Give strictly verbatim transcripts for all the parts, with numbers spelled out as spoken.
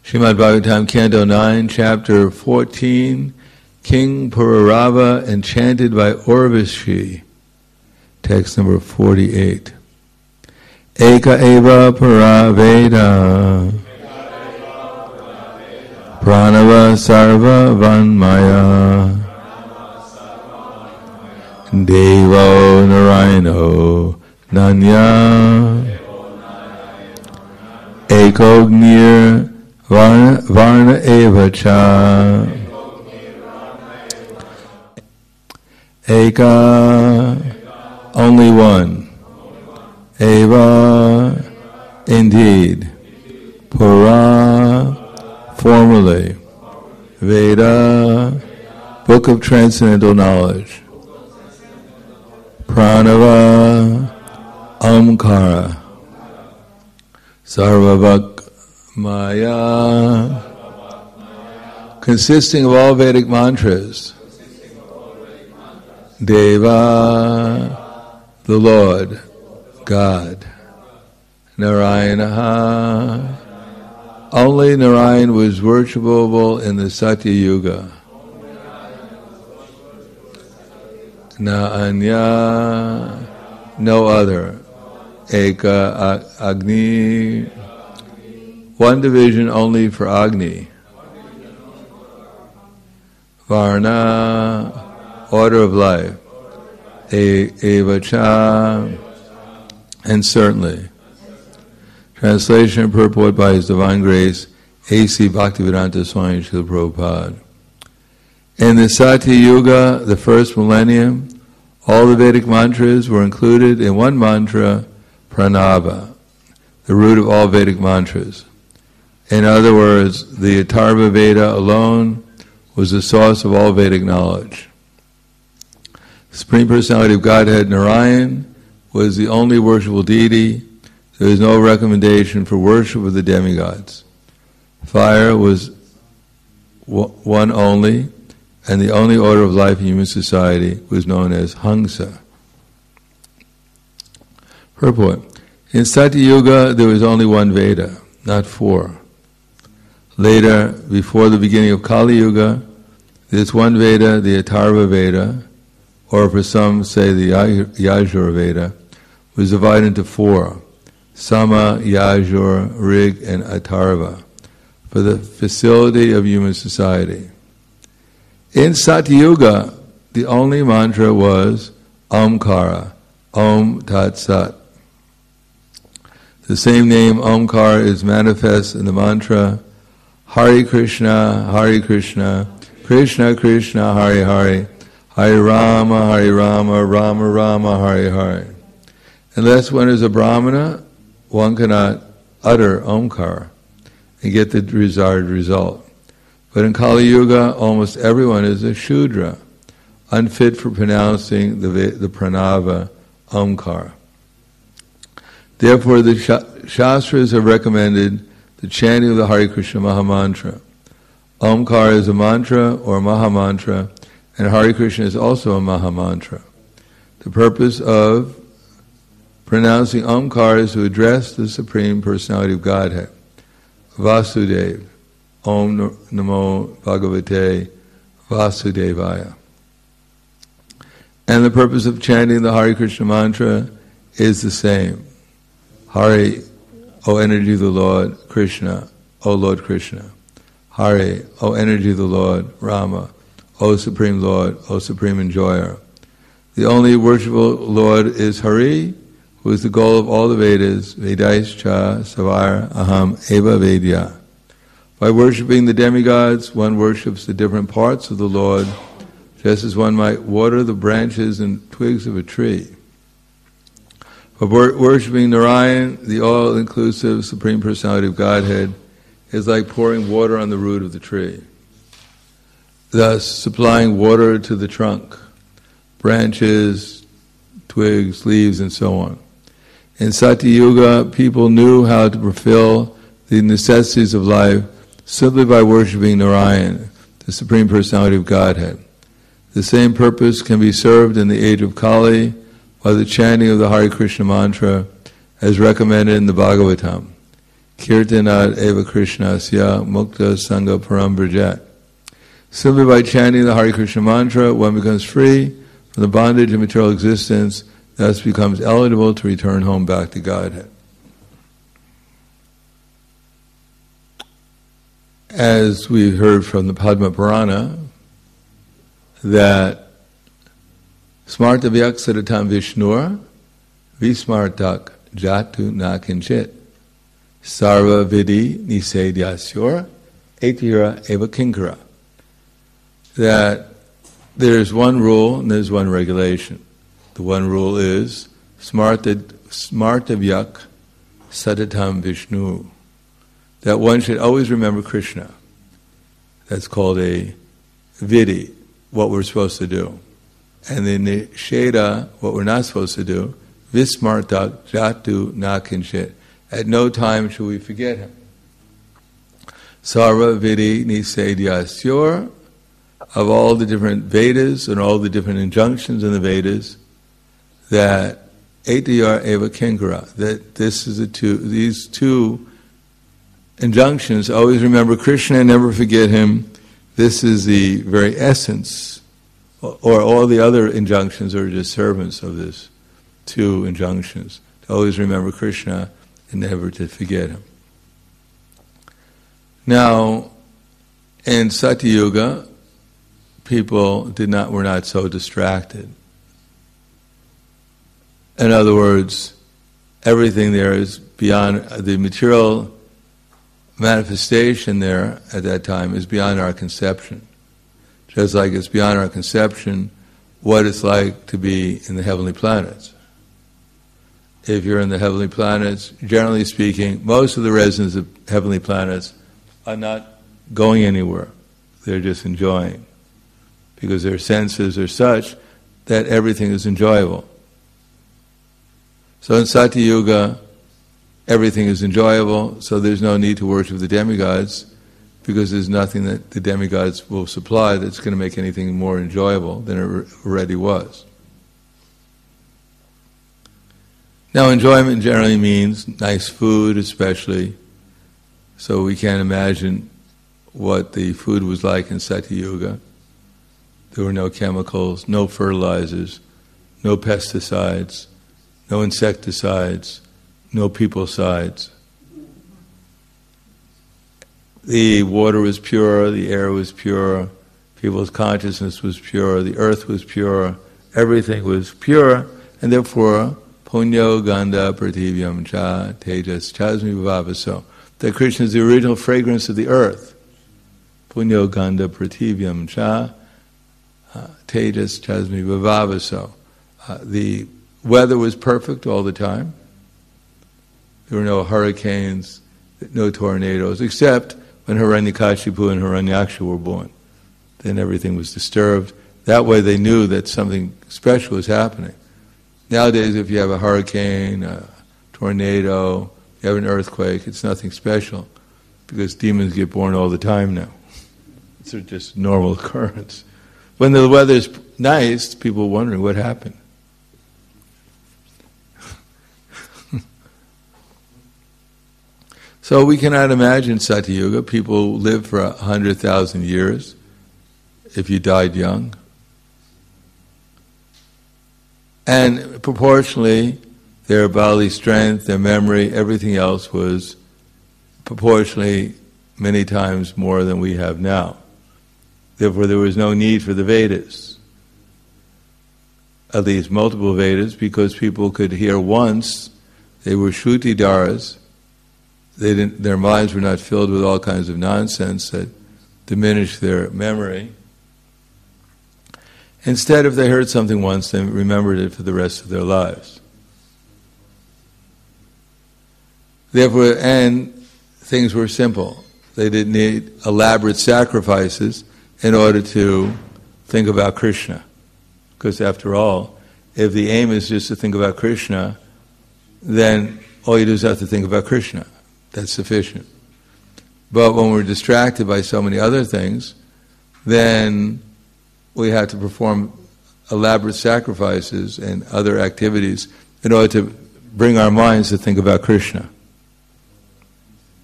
Srimad Bhagavatam, Canto nine, Chapter fourteen, King Pururava, enchanted by Urvashi. Text number forty-eight. Eka eva Puraveda Pranava sarva vanmaya Devo Narayano Nanya Ekognir Varna, varna eva cha Eka, only one. Eva, indeed. Pura, formerly. Veda, book of transcendental knowledge. Pranava, Omkara. Sarvavak Maya, consisting of all Vedic mantras. Deva, the Lord, God. Narayana, only Narayan was worshipable in the Satya Yuga. Na anya, no other. Eka Agni, one division only for Agni. Varna, order of life. E- Evacha, and certainly. Translation and purport by His Divine Grace, A C Bhaktivedanta Swami Srila Prabhupada. In the Satya Yuga, the first millennium, all the Vedic mantras were included in one mantra, Pranava, the root of all Vedic mantras. In other words, the Atharva Veda alone was the source of all Vedic knowledge. The Supreme Personality of Godhead, Narayan, was the only worshipable deity. There is no recommendation for worship of the demigods. Fire was one only, and the only order of life in human society was known as Hamsa. Purport. In Satya Yuga, there was only one Veda, not four. Later, before the beginning of Kali Yuga, this one Veda, the Atharva Veda, or for some say the Yajur Veda, was divided into four: Sama, Yajur, Rig, and Atharva, for the facility of human society. In Satya Yuga, the only mantra was Omkara, Om Tat Sat. The same name, Omkara, is manifest in the mantra Hare Krishna, Hare Krishna, Krishna Krishna, Hare Hare, Hare Rama, Hare Rama, Rama Rama, Hare Hare. Unless one is a Brahmana, one cannot utter Omkara and get the desired result. But in Kali Yuga, almost everyone is a Shudra, unfit for pronouncing the, the Pranava Omkara. Therefore, the Shastras have recommended the chanting of the Hare Krishna Mahamantra. Omkara is a mantra or Mahamantra, and Hare Krishna is also a Mahamantra. The purpose of pronouncing Omkara is to address the Supreme Personality of Godhead, Vasudeva. Om Namo Bhagavate Vasudevaya. And the purpose of chanting the Hare Krishna mantra is the same. Hare, O energy of the Lord, Krishna, O Lord Krishna. Hare, O energy of the Lord, Rama, O Supreme Lord, O Supreme Enjoyer. The only worshipful Lord is Hari, who is the goal of all the Vedas, Vedaischa Savar Aham Eva Vedya. By worshipping the demigods, one worships the different parts of the Lord, just as one might water the branches and twigs of a tree. By worshipping Narayan, the all-inclusive Supreme Personality of Godhead, is like pouring water on the root of the tree, thus supplying water to the trunk, branches, twigs, leaves, and so on. In Satya Yuga, people knew how to fulfill the necessities of life simply by worshipping Narayan, the Supreme Personality of Godhead. The same purpose can be served in the age of Kali by the chanting of the Hare Krishna mantra as recommended in the Bhagavatam. Kirtanat eva Krishnasya mukta sangha param brajat. Simply by chanting the Hare Krishna mantra, one becomes free from the bondage of material existence, thus becomes eligible to return home back to Godhead. As we heard from the Padma Purana, that smarta vyaksaratam vishnur vismartak jatu na kinchit sarva vidi nisedyasyur etira eva kinkara. That there's one rule and there's one regulation. The one rule is smarta vyak sadatam vishnu. That one should always remember Krishna. That's called a vidi, what we're supposed to do. And then the sheda, what we're not supposed to do, vismartak jatu na kinchit. At no time should we forget him. Sarva vidi nisedyasyur. Of all the different Vedas and all the different injunctions in the Vedas, that etiyar eva kinkara, that this is the two, these two injunctions, always remember Krishna and never forget him. This is the very essence, or all the other injunctions are just servants of this two injunctions. To always remember Krishna and never to forget him. Now, in Satyuga, people did not were not so distracted. In other words, everything there is beyond the material manifestation there at that time is beyond our conception. Just like it's beyond our conception what it's like to be in the heavenly planets. If you're in the heavenly planets, generally speaking, most of the residents of heavenly planets are not going anywhere. They're just enjoying. Because their senses are such that everything is enjoyable. So in Satyuga, everything is enjoyable, so there's no need to worship the demigods, because there's nothing that the demigods will supply that's going to make anything more enjoyable than it already was. Now, enjoyment generally means nice food, especially, so we can't imagine what the food was like in Satyuga. There were no chemicals, no fertilizers, no pesticides, no insecticides, no peoplecides. The water was pure, the air was pure, people's consciousness was pure, the earth was pure, everything was pure, and therefore, punyo gandha prativyam cha tejas chasmi vavaso. That Krishna is the original fragrance of the earth. Punyo gandha prativyam cha tejas chasmi vavaso. The weather was perfect all the time. There were no hurricanes, no tornadoes, except when Hiranyakashipu and Hiranyaksha were born. Then everything was disturbed. That way they knew that something special was happening. Nowadays, if you have a hurricane, a tornado, you have an earthquake, it's nothing special, because demons get born all the time now. It's just a normal occurrence. When the weather's nice, people are wondering what happened. So we cannot imagine Satyuga. People live for a hundred thousand years if you died young. And proportionally, their bodily strength, their memory, everything else was proportionally many times more than we have now. Therefore, there was no need for the Vedas. At least multiple Vedas, because people could hear once. They were Shrutidaras. They didn't, their minds were not filled with all kinds of nonsense that diminished their memory. Instead, if they heard something once, they remembered it for the rest of their lives. Therefore, and things were simple. They didn't need elaborate sacrifices in order to think about Krishna. Because after all, if the aim is just to think about Krishna, then all you do is have to think about Krishna. That's sufficient. But when we're distracted by so many other things, then we have to perform elaborate sacrifices and other activities in order to bring our minds to think about Krishna.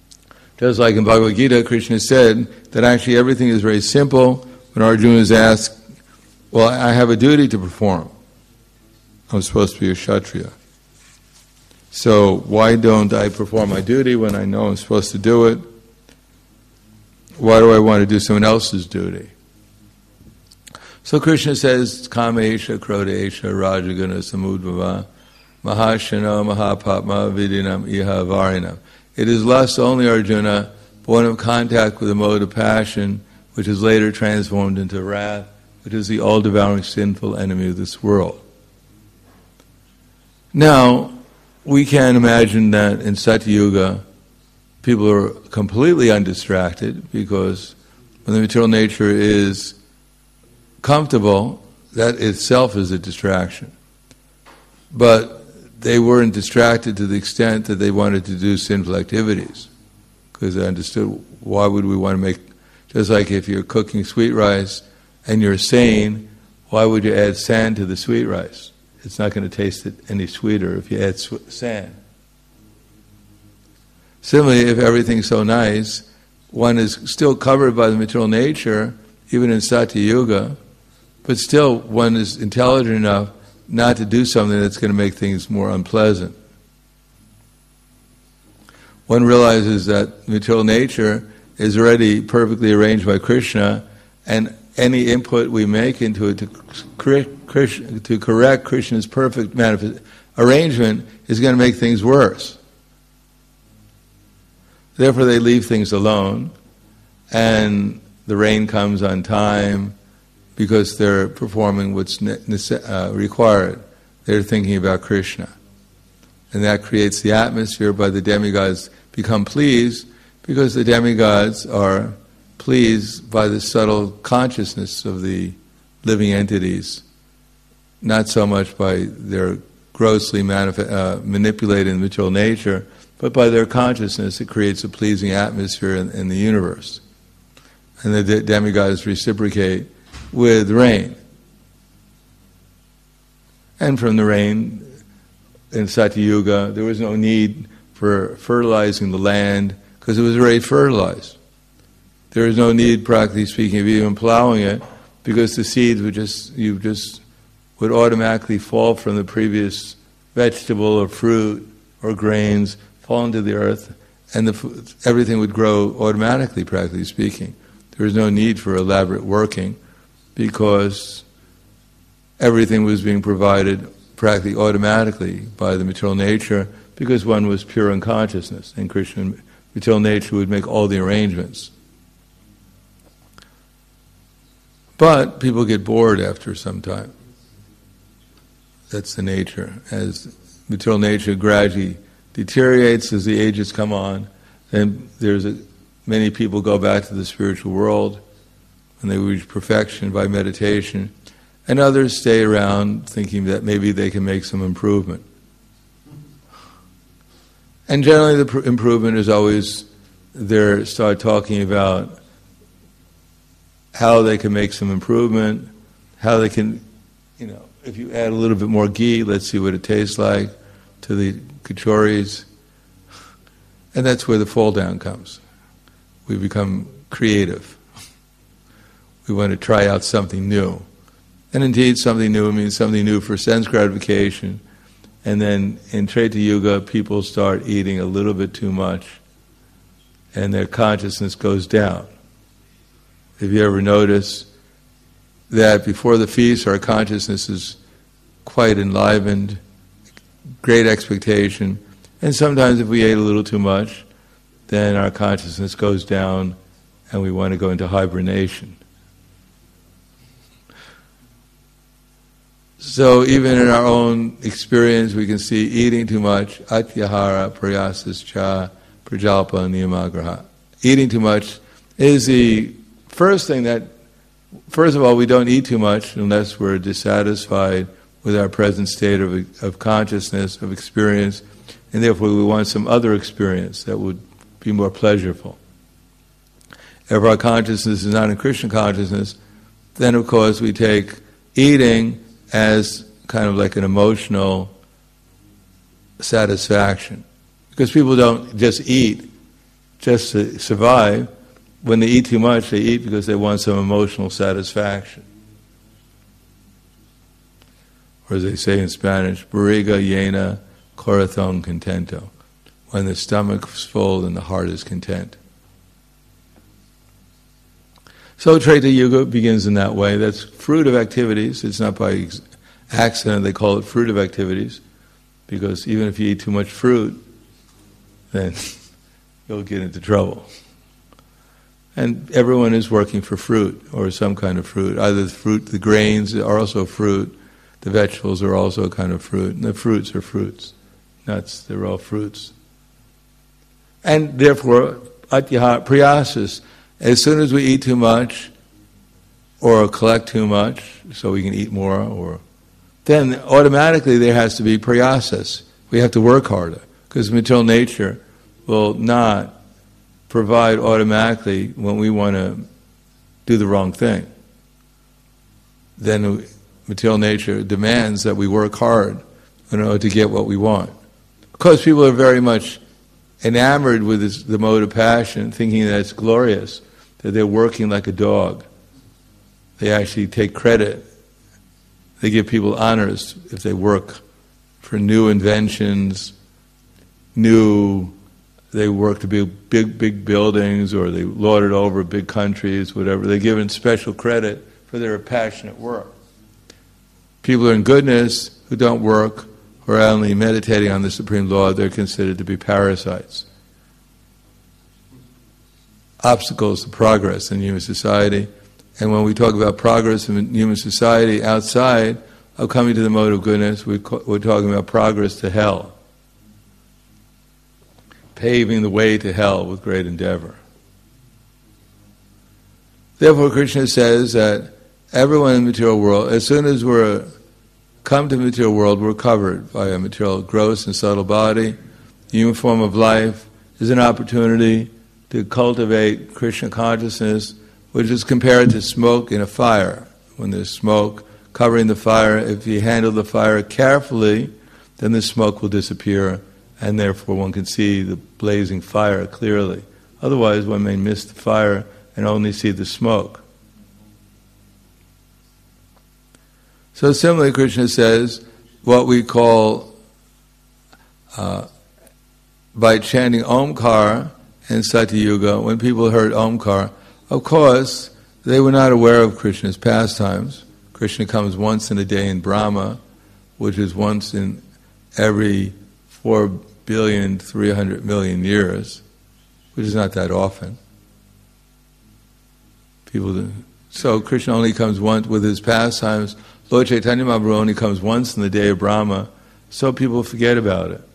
Just like in Bhagavad Gita, Krishna said that actually everything is very simple. When Arjuna is asked, well, I have a duty to perform. I'm supposed to be a Kshatriya. So why don't I perform my duty when I know I'm supposed to do it? Why do I want to do someone else's duty? So Krishna says, Kamesha, Krodesha, Rajaguna, Samudbhava, Mahashana, Mahapatma, Vidinam, Iha, Varinam. It is lust only, Arjuna, born of contact with the mode of passion, which is later transformed into wrath, which is the all-devouring sinful enemy of this world. Now, we can imagine that in Satyuga, people are completely undistracted, because when the material nature is comfortable, that itself is a distraction. But they weren't distracted to the extent that they wanted to do sinful activities, because they understood, why would we want to make, just like if you're cooking sweet rice and you're sane, why would you add sand to the sweet rice? It's not going to taste it any sweeter if you add sw- sand. Similarly, if everything's so nice, one is still covered by the material nature, even in Satyuga, but still one is intelligent enough not to do something that's going to make things more unpleasant. One realizes that material nature is already perfectly arranged by Krishna, and any input we make into it to, to correct Krishna's perfect manifest arrangement is going to make things worse. Therefore they leave things alone, and the rain comes on time, because they're performing what's uh, required. They're thinking about Krishna. And that creates the atmosphere by the demigods become pleased, because the demigods are pleased by the subtle consciousness of the living entities, not so much by their grossly manif- uh, manipulating material nature, but by their consciousness. It creates a pleasing atmosphere in, in the universe. And the de- demigods reciprocate with rain. And from the rain, in Satyuga, there was no need for fertilizing the land, because it was already fertilized. There was no need, practically speaking, of even plowing it, because the seeds would just, you just would automatically fall from the previous vegetable or fruit or grains, fall into the earth, and the, everything would grow automatically, practically speaking. There was no need for elaborate working, because everything was being provided practically automatically by the material nature, because one was pure in consciousness, and Krishna material nature would make all the arrangements. But people get bored after some time. That's the nature. As material nature gradually deteriorates as the ages come on, then there's a, many people go back to the spiritual world, and they reach perfection by meditation, and others stay around thinking that maybe they can make some improvement. And generally the pr- improvement is always, they start talking about how they can make some improvement, how they can, you know, if you add a little bit more ghee, let's see what it tastes like, to the kachoris. And that's where the fall down comes. We become creative. We want to try out something new. And indeed, something new means something new for sense gratification. And then in Treta Yuga, people start eating a little bit too much, and their consciousness goes down. If you ever notice that before the feast, our consciousness is quite enlivened, great expectation, and sometimes if we ate a little too much, then our consciousness goes down and we want to go into hibernation. So even in our own experience, we can see eating too much, atyahara, prayasascha, prajalpa, niyamagraha. Eating too much is the first thing that, first of all, we don't eat too much unless we're dissatisfied with our present state of, of consciousness, of experience, and therefore we want some other experience that would be more pleasurable. If our consciousness is not in Krishna consciousness, then of course we take eating as kind of like an emotional satisfaction. Because people don't just eat just to survive. When they eat too much, they eat because they want some emotional satisfaction. Or as they say in Spanish, barriga llena, corazón contento. When the stomach is full and the heart is content. So Treta Yuga begins in that way. That's fruit of activities. It's not by accident they call it fruit of activities, because even if you eat too much fruit, then you'll get into trouble. And everyone is working for fruit, or some kind of fruit. Either the fruit, the grains are also fruit, the vegetables are also a kind of fruit, and the fruits are fruits. Nuts, they're all fruits. And therefore, atyaha priyasas, as soon as we eat too much, or collect too much, so we can eat more, or then automatically there has to be priyasas. We have to work harder, because material nature will not provide automatically when we want to do the wrong thing. Then material nature demands that we work hard in order to get what we want. Because people are very much enamored with this, the mode of passion, thinking that it's glorious, that they're working like a dog. They actually take credit. They give people honors if they work for new inventions, new, they work to build big, big buildings, or they lord it over big countries, whatever. They're given special credit for their passionate work. People in goodness who don't work, who are only meditating on the Supreme Lord, they're considered to be parasites. Obstacles to progress in human society. And when we talk about progress in human society outside of coming to the mode of goodness, we co- we're talking about progress to hell. Paving the way to hell with great endeavor. Therefore, Krishna says that everyone in the material world, as soon as we're come to the material world, we're covered by a material gross and subtle body. The human form of life is an opportunity to cultivate Krishna consciousness, which is compared to smoke in a fire. When there's smoke covering the fire, if you handle the fire carefully, then the smoke will disappear, and therefore one can see the blazing fire clearly. Otherwise, one may miss the fire and only see the smoke. So similarly, Krishna says, what we call, uh, by chanting Omkar in Satyuga, when people heard Omkar, of course, they were not aware of Krishna's pastimes. Krishna comes once in a day in Brahma, which is once in every four billion, three hundred million years, which is not that often. People do. So Krishna only comes once with his pastimes. Lord Chaitanya Mahaprabhu only comes once in the day of Brahma, so people forget about it.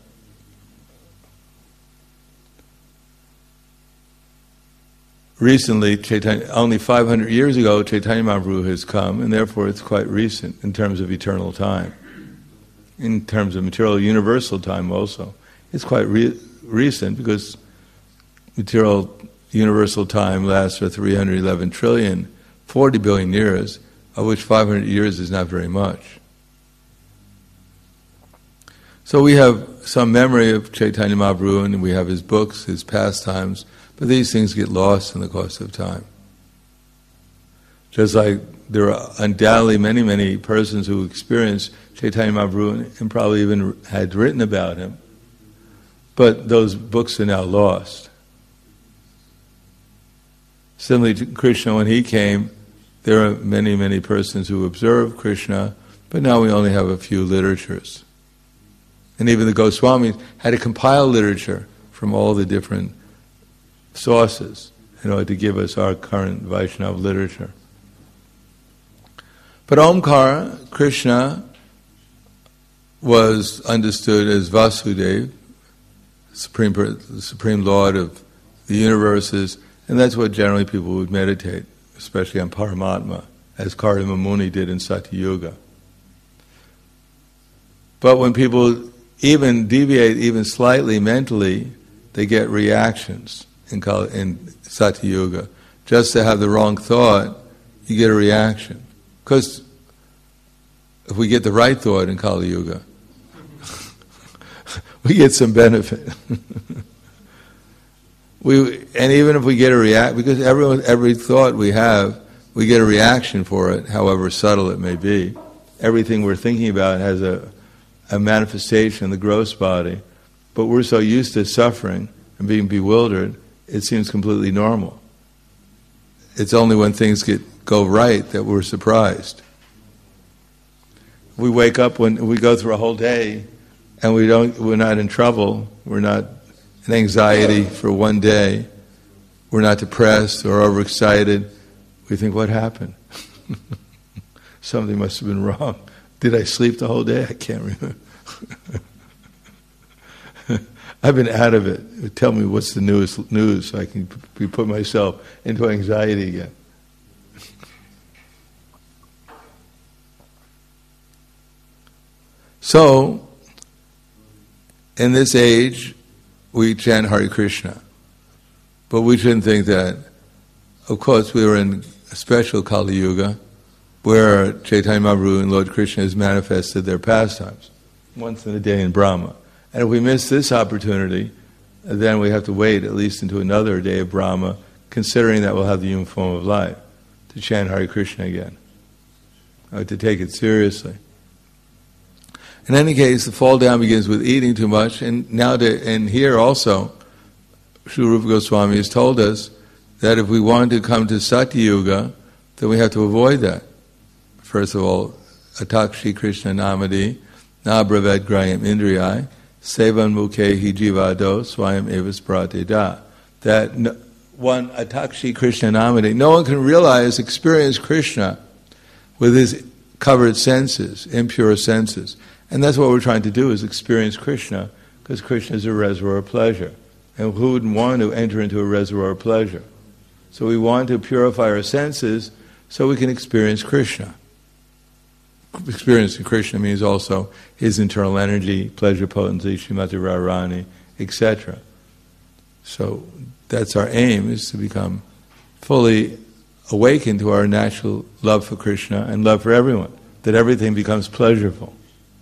Recently, Chaitanya, only five hundred years ago, Chaitanya Mahaprabhu has come, and therefore it's quite recent in terms of eternal time. In terms of material universal time also. It's quite re- recent because material universal time lasts for three hundred eleven trillion, forty billion years, of which five hundred years is not very much. So we have some memory of Chaitanya Mahaprabhu, and we have his books, his pastimes, but these things get lost in the course of time. Just like there are undoubtedly many, many persons who experienced Chaitanya Mahaprabhu and probably even had written about him, but those books are now lost. Similarly to Krishna, when he came, there are many, many persons who observed Krishna, but now we only have a few literatures. And even the Goswamis had to compile literature from all the different sources in order to give us our current Vaishnava literature. But Omkar, Krishna, was understood as Vasudeva, Supreme, the Supreme Lord of the universes, and that's what generally people would meditate, especially on Paramatma, as Kardama Muni did in Satyuga. But when people even deviate even slightly mentally, they get reactions in, in Satyuga. Just to have the wrong thought, you get a reaction. Because if we get the right thought in Kali Yuga, we get some benefit. we and even if we get a react, because everyone, every thought we have, we get a reaction for it, however subtle it may be. Everything we're thinking about has a, a manifestation in the gross body, but we're so used to suffering and being bewildered, it seems completely normal. It's only when things get go right that we're surprised. We wake up when we go through a whole day, and we don't. We're not in trouble. We're not in anxiety for one day. We're not depressed or overexcited. We think, what happened? Something must have been wrong. Did I sleep the whole day? I can't remember. I've been out of it. Tell me what's the newest news so I can p- put myself into anxiety again. So, in this age, we chant Hare Krishna. But we shouldn't think that. Of course, we were in a special Kali Yuga, where Chaitanya Mahaprabhu and Lord Krishna has manifested their pastimes, once in a day in Brahma. And if we miss this opportunity, then we have to wait at least into another day of Brahma, considering that we'll have the human form of life, to chant Hare Krishna again, or to take it seriously. In any case, the fall down begins with eating too much, and now to, and here also, Sri Rupa Goswami has told us that if we want to come to Satya Yuga, then we have to avoid that. First of all, Atakshi Krishna Namadi, Na Bravad Grayam Indriyai, Sevan Mukhe Jivado, Swayam Evas Prate Da. That no, one, Atakshi Krishna Namadi, no one can realize, experience Krishna with his covered senses, impure senses. And that's what we're trying to do, is experience Krishna, because Krishna is a reservoir of pleasure. And who wouldn't want to enter into a reservoir of pleasure? So we want to purify our senses so we can experience Krishna. Experiencing Krishna means also his internal energy, pleasure potency, Srimati Radharani, et cetera. So that's our aim, is to become fully awakened to our natural love for Krishna and love for everyone, that everything becomes pleasurable.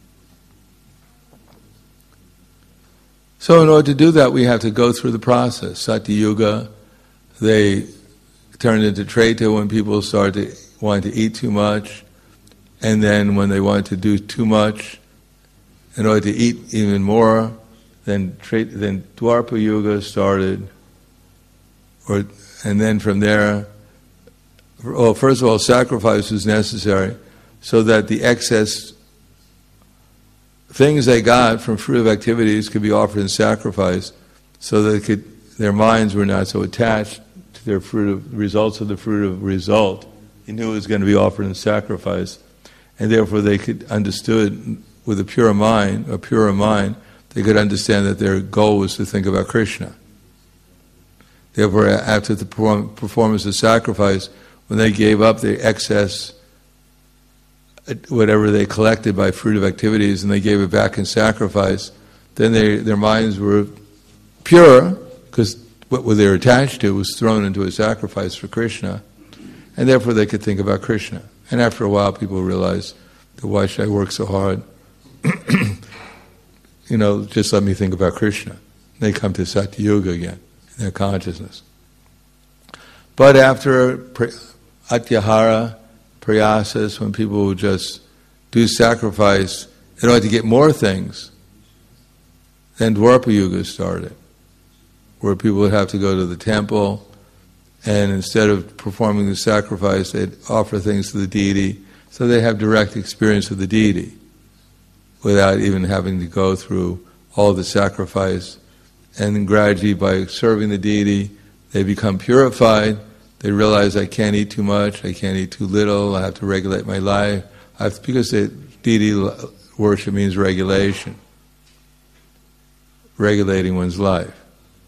So in order to do that, we have to go through the process. Satya Yuga, they turned into Treta when people started to want to eat too much, and then when they wanted to do too much, in order to eat even more, then then Dwapara Yuga started, or and then from there, well, first of all, sacrifice was necessary, so that the excess things they got from fruitive activities could be offered in sacrifice, so that they could, their minds were not so attached to their fruitive results of the fruitive result. They knew it was going to be offered in sacrifice, and therefore they could understood with a pure mind, a purer mind, they could understand that their goal was to think about Krishna. Therefore, after the perform- performance of sacrifice, when they gave up their excess, whatever they collected by fruitive activities, and they gave it back in sacrifice, then they, their minds were pure, because what they were attached to was thrown into a sacrifice for Krishna, and therefore they could think about Krishna. And after a while, people realized, why should I work so hard? You know, just let me think about Krishna. They come to Satya Yuga again, in their consciousness. But after Atyahara, Prayasas, when people would just do sacrifice in order to get more things, then Dwapara Yuga started, where people would have to go to the temple, and instead of performing the sacrifice, they'd offer things to the deity, so they have direct experience of the deity, without even having to go through all the sacrifice. And then gradually, by serving the deity, they become purified. They realize, I can't eat too much, I can't eat too little, I have to regulate my life. I have to, because the deity worship means regulation, regulating one's life.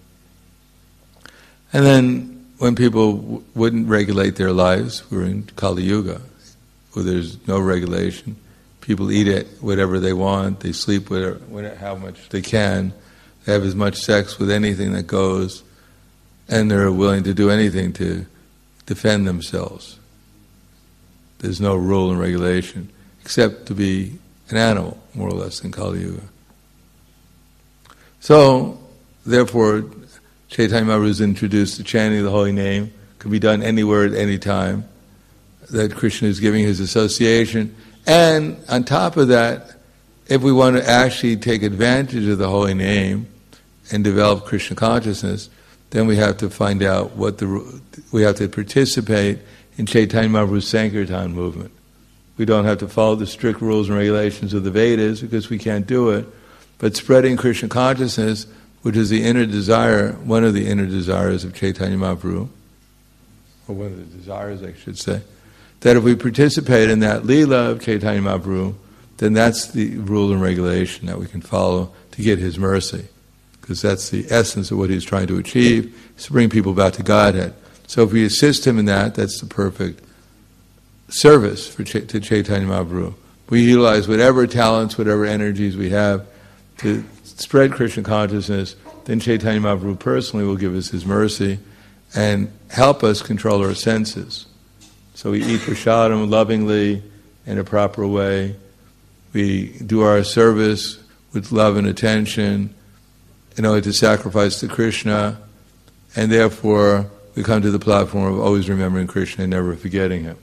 And then when people w- wouldn't regulate their lives, we're in Kali Yuga, where there's no regulation. People eat it whatever they want, they sleep whatever, whatever, how much they can, they have as much sex with anything that goes, and they're willing to do anything to defend themselves. There's no rule and regulation, except to be an animal, more or less, in Kali Yuga. So, therefore, Chaitanya Mahaprabhu has introduced the chanting of the holy name. Can be done anywhere at any time. That Krishna is giving his association. And on top of that, if we want to actually take advantage of the holy name and develop Krishna consciousness, then we have to find out what the we have to participate in Chaitanya Mahaprabhu's Sankirtan movement. We don't have to follow the strict rules and regulations of the Vedas because we can't do it. But spreading Krishna consciousness, which is the inner desire, one of the inner desires of Chaitanya Mahaprabhu, or one of the desires, I should say, that if we participate in that Leela of Chaitanya Mahaprabhu, then that's the rule and regulation that we can follow to get his mercy. Because that's the essence of what he's trying to achieve, is to bring people back to Godhead. So if we assist him in that, that's the perfect service for Ch- to Chaitanya Mahaprabhu. We utilize whatever talents, whatever energies we have to spread Krishna consciousness, then Chaitanya Mahaprabhu personally will give us his mercy and help us control our senses. So we eat prasadam lovingly, in a proper way. We do our service with love and attention in order to sacrifice to Krishna, and therefore we come to the platform of always remembering Krishna and never forgetting him.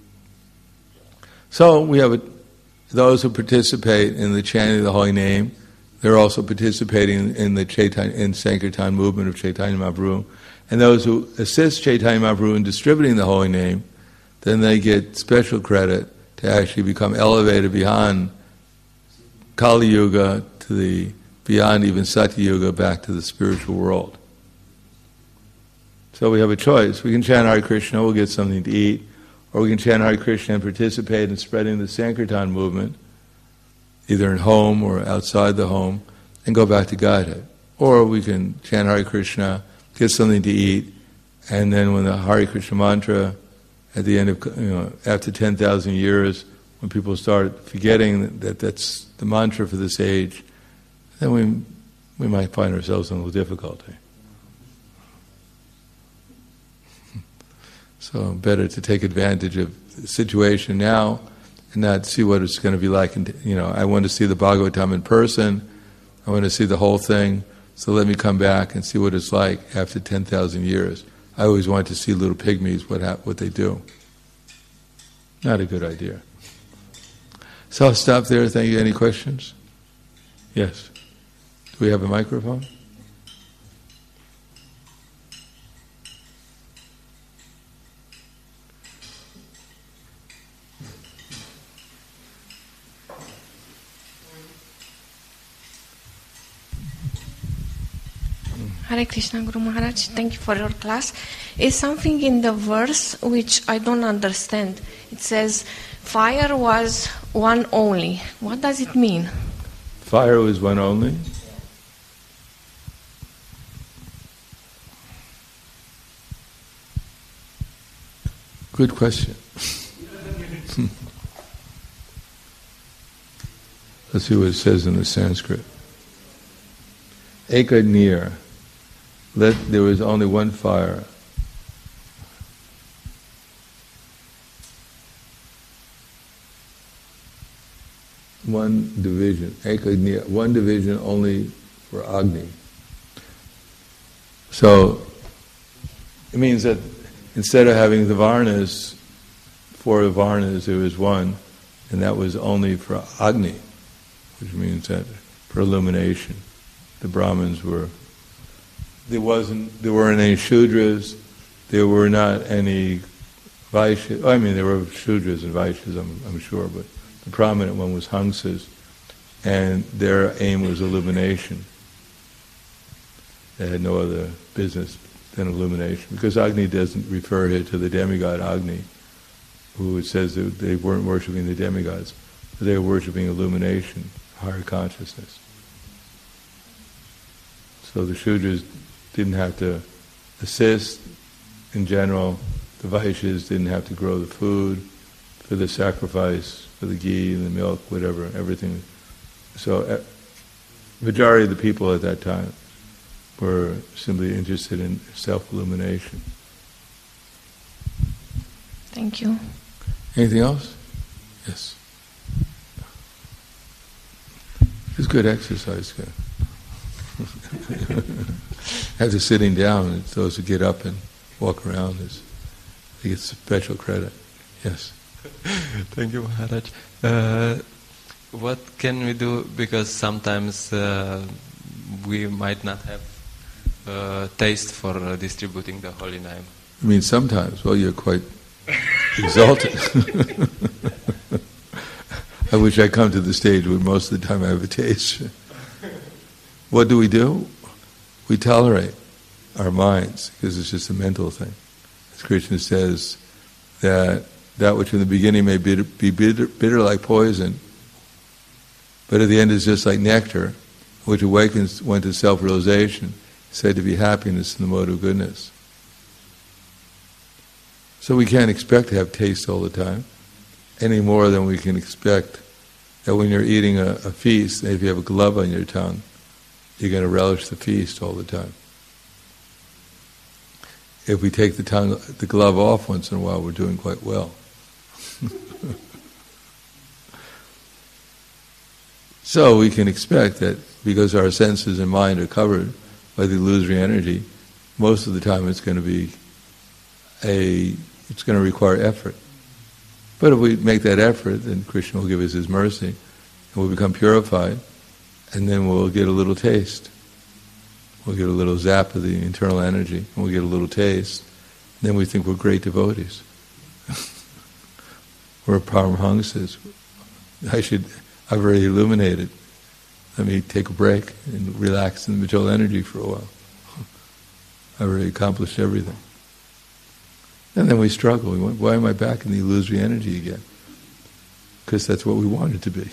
So we have a, those who participate in the chanting of the holy name. They're also participating in the Chaitanya, in Sankirtan movement of Chaitanya Mahaprabhu. And those who assist Chaitanya Mahaprabhu in distributing the holy name, then they get special credit to actually become elevated beyond Kali Yuga to the beyond even Satya Yuga back to the spiritual world. So we have a choice. We can chant Hare Krishna, we'll get something to eat, or we can chant Hare Krishna and participate in spreading the Sankirtan movement, either in home or outside the home, and go back to Godhead. Or we can chant Hare Krishna, get something to eat, and then when the Hare Krishna mantra, at the end of, you know, after ten thousand years, when people start forgetting that that's the mantra for this age, then we we might find ourselves in a little difficulty. So better to take advantage of the situation now and not see what it's going to be like. In, you know, I want to see the Bhagavatam in person. I want to see the whole thing. So let me come back and see what it's like after ten thousand years. I always want to see little pygmies, what hap- what they do. Not a good idea. So I'll stop there. Thank you. Any questions? Yes. Do we have a microphone? Hare Krishna, Guru Maharaj, thank you for your class. Is something in the verse which I don't understand. It says, fire was one only. What does it mean? Fire was one only? Good question. Let's see what it says in the Sanskrit. Eka nir. Let, there was only one fire. One division. Eka nir. One division only for Agni. So, it means that instead of having the Varnas, four Varnas, there was one, and that was only for Agni, which means that for illumination. The Brahmins were, there wasn't, there weren't any Shudras, there were not any Vaishyas, I mean there were Shudras and Vaishyas, I'm, I'm sure, but the prominent one was Hangsas, and their aim was illumination. They had no other business than illumination, because Agni doesn't refer here to the demigod Agni, who it says that they weren't worshipping the demigods, but they were worshipping illumination, higher consciousness. So the Shudras didn't have to assist in general, the Vaishyas didn't have to grow the food for the sacrifice, for the ghee and the milk, whatever, everything. So uh, majority of the people at that time were simply interested in self-illumination. Thank you. Anything else? Yes. It's good exercise. Good. After sitting down, it's those who get up and walk around, is, they get special credit. Yes. Thank you, Maharaj. Uh, what can we do? Because sometimes uh, we might not have uh, taste for uh, distributing the holy name. I mean, sometimes. Well, you're quite exalted. I wish I come to the stage where most of the time I have a taste. What do we do? We tolerate our minds because it's just a mental thing. As Krishna says, that that which in the beginning may be bitter, bitter like poison, but at the end is just like nectar, which awakens one to self-realization, said to be happiness in the mode of goodness. So we can't expect to have taste all the time, any more than we can expect that when you're eating a, a feast, if you have a glove on your tongue, you're going to relish the feast all the time. If we take the tongue, the glove off once in a while, we're doing quite well. So we can expect that because our senses and mind are covered by the illusory energy, most of the time it's going to be a, it's going to require effort. But if we make that effort, then Krishna will give us His mercy, and we'll become purified, and then we'll get a little taste. We'll get a little zap of the internal energy, and we'll get a little taste. And then we think we're great devotees. We're Paramahamsas. I should, I've already illuminated. Let me take a break and relax in the material energy for a while. I've already accomplished everything. And then we struggle. We went, why am I back in the illusory energy again? Because that's what we wanted to be.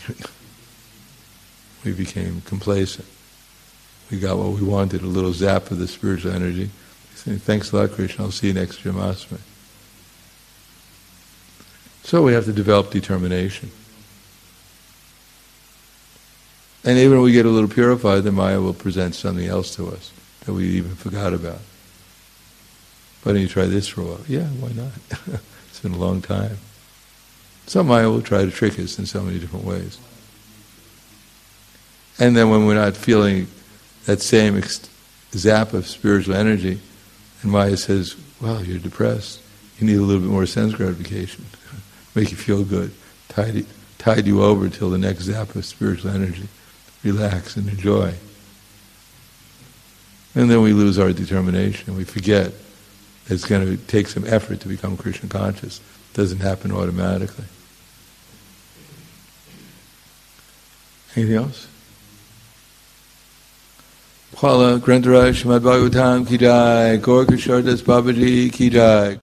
We became complacent. We got what we wanted, a little zap of the spiritual energy. Saying, thanks a lot, Krishna, I'll see you next Janmashtami. So we have to develop determination. And even when we get a little purified, the Maya will present something else to us that we even forgot about. Why don't you try this for a while? Yeah, why not? It's been a long time. So Maya will try to trick us in so many different ways. And then when we're not feeling that same ex- zap of spiritual energy, and Maya says, well, you're depressed. You need a little bit more sense gratification. Make you feel good. Tide, tide you over till the next zap of spiritual energy. Relax and enjoy. And then we lose our determination. We forget that it's going to take some effort to become Krishna conscious. It doesn't happen automatically. Anything else? Pala Grantaraj Srimad Bhagavatam ki jai, Gaur Kishore Das Babaji ki jai.